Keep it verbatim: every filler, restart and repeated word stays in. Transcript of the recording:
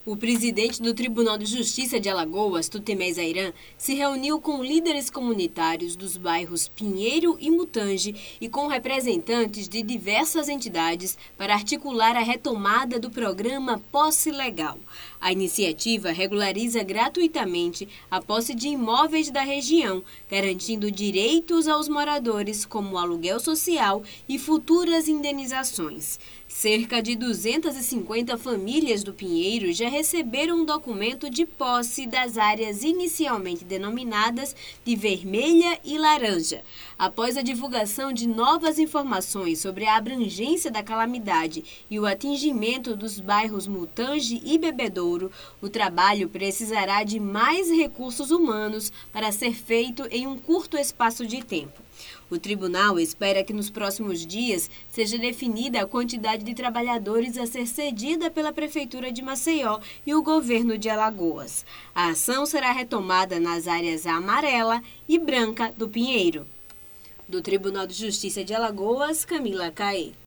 O presidente do Tribunal de Justiça de Alagoas, Tutemé Zairan, se reuniu com líderes comunitários dos bairros Pinheiro e Mutange e com representantes de diversas entidades para articular a retomada do programa Posse Legal. A iniciativa regulariza gratuitamente a posse de imóveis da região, garantindo direitos aos moradores como aluguel social e futuras indenizações. Cerca de duzentas e cinquenta famílias do Pinheiro já receberam um documento de posse das áreas inicialmente denominadas de vermelha e laranja. Após a divulgação de novas informações sobre a abrangência da calamidade e o atingimento dos bairros Mutange e Bebedouro, o trabalho precisará de mais recursos humanos para ser feito em um curto espaço de tempo. O tribunal espera que nos próximos dias seja definida a quantidade de trabalhadores a ser cedida pela Prefeitura de Maceió e o governo de Alagoas. A ação será retomada nas áreas amarela e branca do Pinheiro. Do Tribunal de Justiça de Alagoas, Camila Caê.